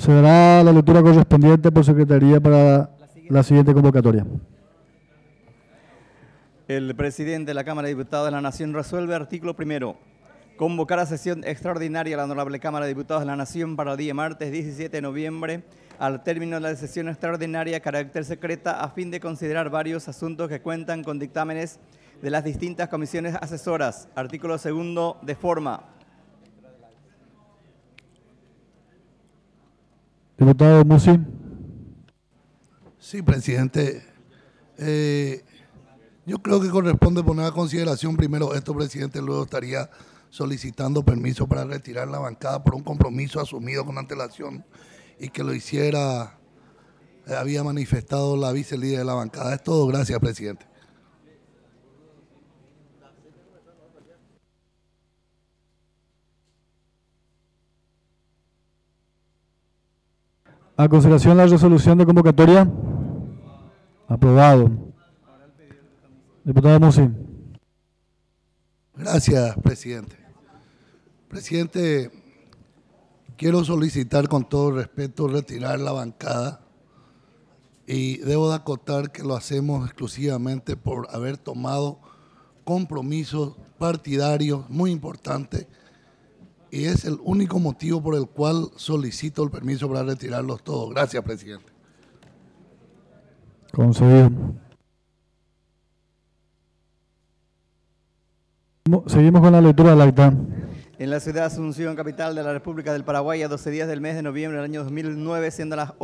Se dará la lectura correspondiente por Secretaría para la siguiente convocatoria. El presidente de la Cámara de Diputados de la Nación resuelve, artículo primero, convocar a sesión extraordinaria a la Honorable Cámara de Diputados de la Nación para el día martes 17 de noviembre, al término de la sesión extraordinaria, carácter secreta, a fin de considerar varios asuntos que cuentan con dictámenes de las distintas comisiones asesoras. Artículo segundo, de forma. Diputado Musi. Sí, presidente. Yo creo que corresponde poner a consideración primero esto, presidente, luego estaría solicitando permiso para retirar la bancada por un compromiso asumido con antelación y que lo hiciera, había manifestado la vicelíder de la bancada. Es todo, gracias, presidente. A consideración la resolución de convocatoria. Aprobado. Diputado Musi. Gracias, presidente. Presidente, quiero solicitar con todo respeto retirar la bancada y debo de acotar que lo hacemos exclusivamente por haber tomado compromisos partidarios muy importantes y es el único motivo por el cual solicito el permiso para retirarlos todos. Gracias, presidente. Concedido. Seguimos con la lectura del acta. En la ciudad de Asunción, capital de la República del Paraguay, a 12 días del mes de noviembre del año 2009, siendo las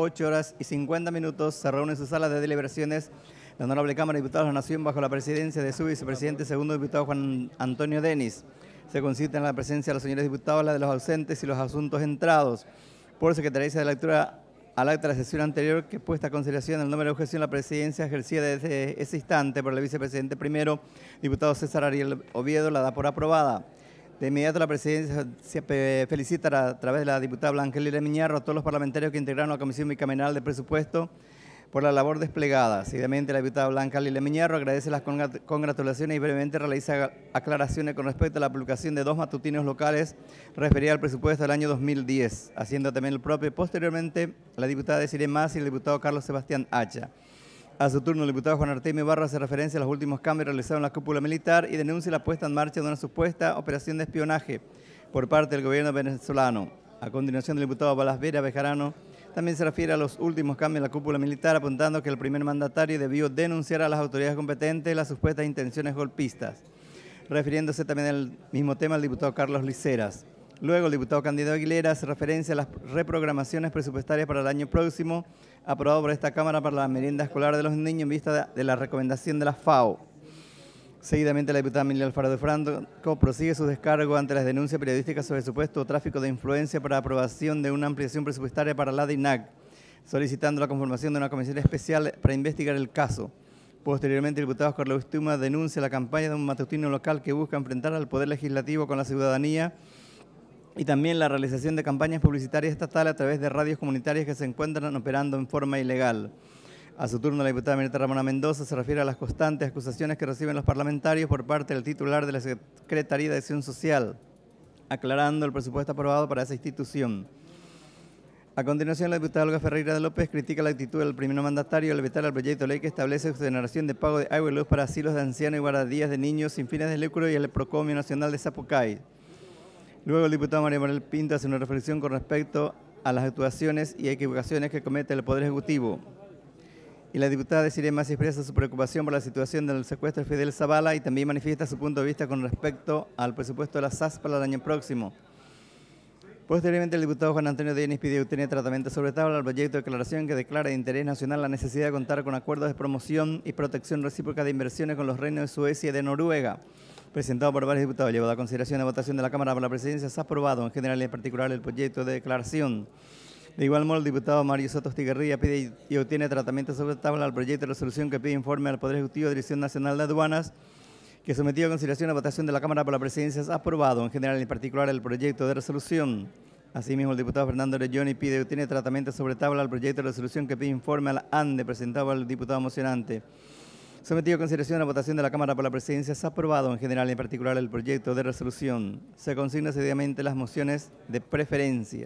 8:50, se reúne en su sala de deliberaciones la Honorable Cámara de Diputados de la Nación bajo la presidencia de su vicepresidente segundo diputado Juan Antonio Denis. Se concita en la presencia de los señores diputados la de los ausentes y los asuntos entrados. Por secretaría de lectura al acta de la sesión anterior, que puesta a consideración el número de objeción, la presidencia ejercida desde ese instante por el vicepresidente primero, diputado César Ariel Oviedo, la da por aprobada. De inmediato la presidencia se felicita a través de la diputada Blanca Lila Miñarro a todos los parlamentarios que integraron la Comisión Bicameral de Presupuesto por la labor desplegada. Seguidamente la diputada Blanca Lila Miñarro agradece las congratulaciones y brevemente realiza aclaraciones con respecto a la publicación de 2 matutinos locales referidas al presupuesto del año 2010, haciendo también el propio. Posteriormente, la diputada Desiree Mas y el diputado Carlos Sebastián Hacha. A su turno, el diputado Juan Artemio Ibarra hace referencia a los últimos cambios realizados en la cúpula militar y denuncia la puesta en marcha de una supuesta operación de espionaje por parte del gobierno venezolano. A continuación, el diputado Balas Vera Bejarano también se refiere a los últimos cambios en la cúpula militar, apuntando que el primer mandatario debió denunciar a las autoridades competentes las supuestas intenciones golpistas. Refiriéndose también al mismo tema, el diputado Carlos Liceras. Luego, el diputado Cándido Aguilera hace referencia a las reprogramaciones presupuestarias para el año próximo, aprobado por esta Cámara para la merienda escolar de los niños en vista de la recomendación de la FAO. Seguidamente, la diputada Emilia Alfaro de Franco prosigue su descargo ante las denuncias periodísticas sobre supuesto tráfico de influencia para aprobación de una ampliación presupuestaria para la DINAC, solicitando la conformación de una comisión especial para investigar el caso. Posteriormente, el diputado Carlos Tuma denuncia la campaña de un matutino local que busca enfrentar al Poder Legislativo con la ciudadanía y también la realización de campañas publicitarias estatales a través de radios comunitarias que se encuentran operando en forma ilegal. A su turno, la diputada Mirta Ramona Mendoza se refiere a las constantes acusaciones que reciben los parlamentarios por parte del titular de la Secretaría de Acción Social, aclarando el presupuesto aprobado para esa institución. A continuación, la diputada Olga Ferreira de López critica la actitud del primer mandatario al vetar el proyecto de ley que establece exoneración de pago de agua y luz para asilos de ancianos y guarderías de niños sin fines de lucro y el Procomio Nacional de Zapucay. Luego, el diputado María Morel Pinto hace una reflexión con respecto a las actuaciones y equivocaciones que comete el Poder Ejecutivo. Y la diputada Desiree Mas expresa su preocupación por la situación del secuestro de Fidel Zavala y también manifiesta su punto de vista con respecto al presupuesto de la SAS para el año próximo. Posteriormente, el diputado Juan Antonio Denis pidió obtener tratamiento sobre tabla al proyecto de declaración que declara de interés nacional la necesidad de contar con acuerdos de promoción y protección recíproca de inversiones con los reinos de Suecia y de Noruega, presentado por varios diputados, llevado a consideración de votación de la Cámara por la Presidencia. Se ha aprobado en general y en particular el proyecto de declaración. De igual modo, el diputado Mario Soto Estigarribia pide y obtiene tratamiento sobre tabla al proyecto de resolución que pide informe al Poder Ejecutivo de Dirección Nacional de Aduanas, que sometido a consideración de votación de la Cámara por la Presidencia. Se ha aprobado en general y en particular el proyecto de resolución. Asimismo, el diputado Fernando Orelloni pide y obtiene tratamiento sobre tabla al proyecto de resolución que pide informe a la ANDE, presentado por el diputado mocionante. Sometido a consideración de la votación de la Cámara por la Presidencia, se ha aprobado en general y en particular el proyecto de resolución. Se consignan seguidamente las mociones de preferencia.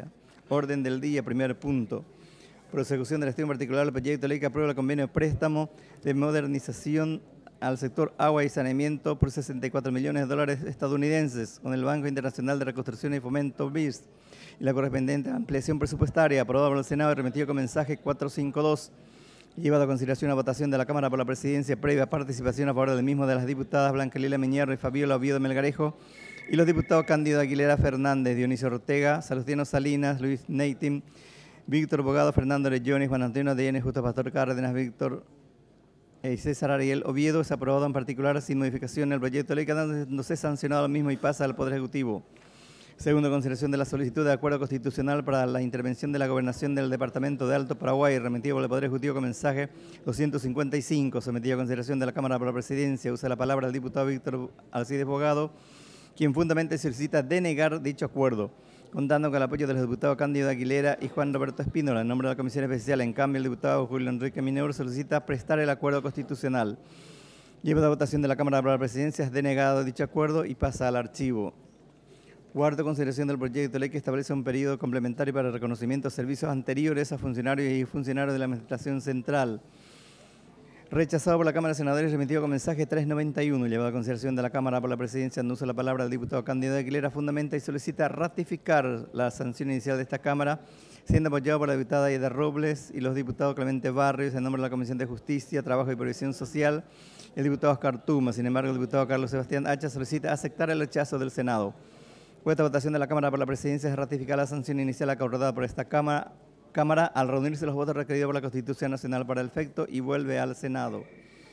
Orden del día, primer punto. Prosecución del estudio en particular del proyecto de ley que aprueba el convenio de préstamo de modernización al sector agua y saneamiento por $64 millones estadounidenses con el Banco Internacional de Reconstrucción y Fomento BIRS y la correspondiente ampliación presupuestaria aprobada por el Senado y remitido con mensaje 452. Llevado a consideración a votación de la Cámara por la Presidencia previa participación a favor del mismo de las diputadas Blanca Lila Miñarro y Fabiola Oviedo Melgarejo y los diputados Cándido Aguilera Fernández, Dionisio Ortega, Salustiano Salinas, Luis Neitin, Víctor Bogado, Fernando Lejones, Juan Antonio Deyenes, Justo Pastor Cárdenas, Víctor y César Ariel Oviedo. Es aprobado en particular sin modificación el proyecto de ley quedándose sancionado al mismo y pasa al Poder Ejecutivo. Segundo, consideración de la solicitud de acuerdo constitucional para la intervención de la gobernación del Departamento de Alto Paraguay, remitido por el Poder Ejecutivo con mensaje 255, sometido a consideración de la Cámara por la Presidencia. Usa la palabra el diputado Víctor Alcides Bogado, quien fundamentalmente solicita denegar dicho acuerdo, contando con el apoyo de los diputados Cándido Aguilera y Juan Roberto Espínola. En nombre de la Comisión Especial, en cambio, el diputado Julio Enrique Mineur solicita prestar el acuerdo constitucional. Lleva a votación de la Cámara por la Presidencia, es denegado dicho acuerdo y pasa al archivo. Cuarto, consideración del proyecto de ley que establece un periodo complementario para el reconocimiento de servicios anteriores a funcionarios y funcionarios de la Administración Central. Rechazado por la Cámara de Senadores, remitido con mensaje 391. Llevado a consideración de la Cámara por la Presidencia, no usa la palabra el diputado Cándido Aguilera, fundamenta y solicita ratificar la sanción inicial de esta Cámara, siendo apoyado por la diputada Aida Robles y los diputados Clemente Barrios, en nombre de la Comisión de Justicia, Trabajo y Previsión Social, el diputado Oscar Tuma. Sin embargo, el diputado Carlos Sebastián Hacha solicita aceptar el rechazo del Senado. Esta votación de la Cámara por la Presidencia es ratificar la sanción inicial acordada por esta Cámara al reunirse los votos requeridos por la Constitución Nacional para el efecto y vuelve al Senado.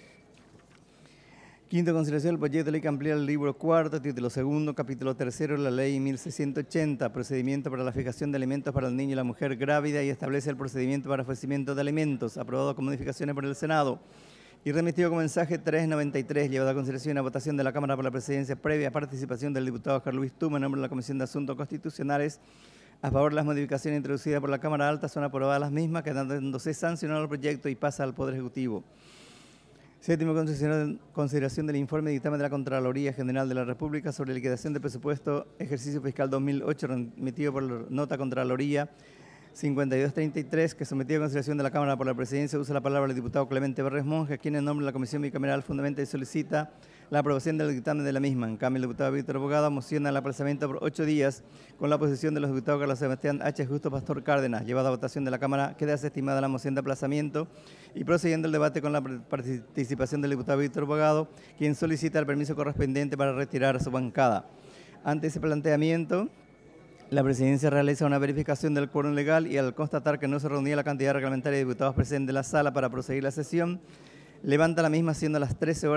Quinto, consideración del proyecto de ley que amplía el libro cuarto, título segundo, capítulo tercero de la ley 1680, procedimiento para la fijación de alimentos para el niño y la mujer grávida y establece el procedimiento para ofrecimiento de alimentos, aprobado con modificaciones por el Senado y remitido con mensaje 393, llevado a consideración a votación de la Cámara por la Presidencia previa participación del diputado Oscar Luis Tuma en nombre de la Comisión de Asuntos Constitucionales. A favor de las modificaciones introducidas por la Cámara Alta son aprobadas las mismas, quedándose sancionado el proyecto y pasa al Poder Ejecutivo. Séptimo, consideración del informe de dictamen de la Contraloría General de la República sobre liquidación de presupuesto ejercicio fiscal 2008, remitido por la nota Contraloría 5233, que sometido a consideración de la Cámara por la Presidencia. Usa la palabra el diputado Clemente Barres Monge, quien en nombre de la Comisión Bicameral fundamenta y solicita la aprobación del dictamen de la misma. En cambio, el diputado Víctor Bogado mociona el aplazamiento por 8 días con la oposición de los diputados Carlos Sebastián H. Justo Pastor Cárdenas. Llevada a votación de la Cámara, queda desestimada la moción de aplazamiento y procediendo el debate con la participación del diputado Víctor Bogado, quien solicita el permiso correspondiente para retirar su bancada. Ante ese planteamiento, la Presidencia realiza una verificación del quórum legal y al constatar que no se reunía la cantidad reglamentaria de diputados presentes en la sala para proseguir la sesión, levanta la misma siendo las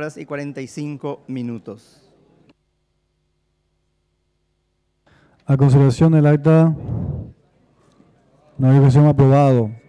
13:45. A consideración del acta, no hay objeción, aprobado.